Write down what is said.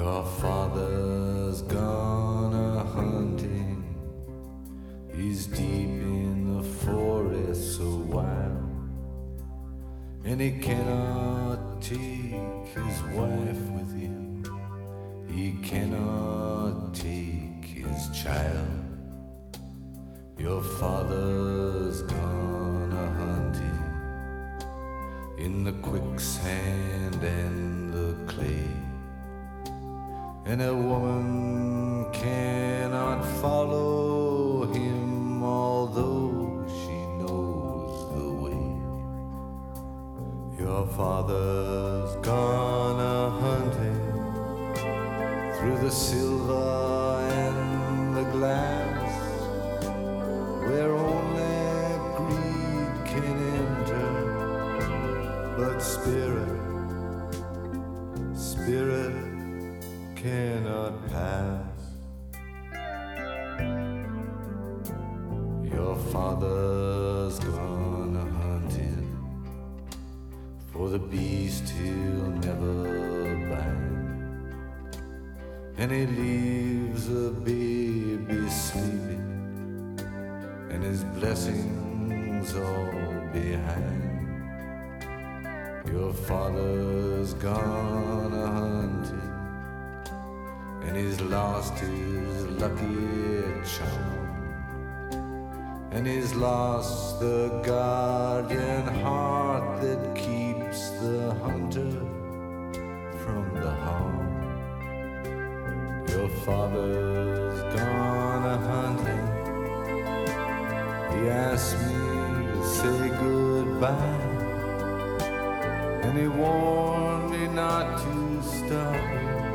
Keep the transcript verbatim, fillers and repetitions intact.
Your father's gone a hunting. He's deep in the forest so wild, and he cannot take his wife with him. He cannot take his child. Your father's gone a hunting in the quicksand and the clay, and a woman cannot follow him, although she knows the way. Your father's gone a hunting through the silver and the glass, where only greed can enter, but spirit, spirit cannot pass. Your father's gone a hunting for the beast he'll never bind, and he leaves a baby sleeping and his blessings all behind. Your father's gone a hunting, and he's lost his lucky charm, and he's lost the guardian heart that keeps the hunter from the harm. Your father's gone a hunting. He asked me to say goodbye, and he warned me not to stop.